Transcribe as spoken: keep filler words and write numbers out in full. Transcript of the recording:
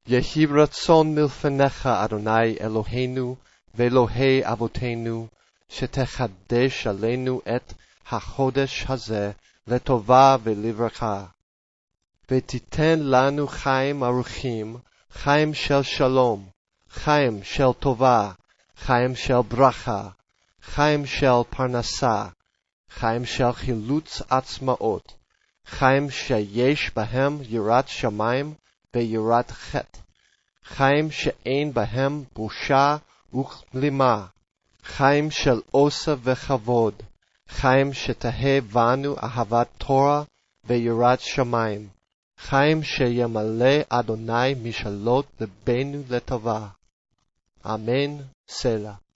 יהי רצון מלפניך, אדוני אלוהינו ואלוהי אבותינו, שתחדש עלינו את החודש הזה לטובה ולברכה. ותיתן לנו חיים ארוכים, חיים של שלום, חיים של טובה, חיים של ברכה, חיים של פרנסה, חיים של חילוץ עצמאות, חיים שיש בהם יראת שמיים ויראת חטא, חיים שאין בהם בושה וכלימה, חיים של עושר וכבוד, חיים שתהא בנו אהבת תורה ויראת שמיים, חיים שימלא אדוני משאלות לבנו לטובה. אמן, סלה.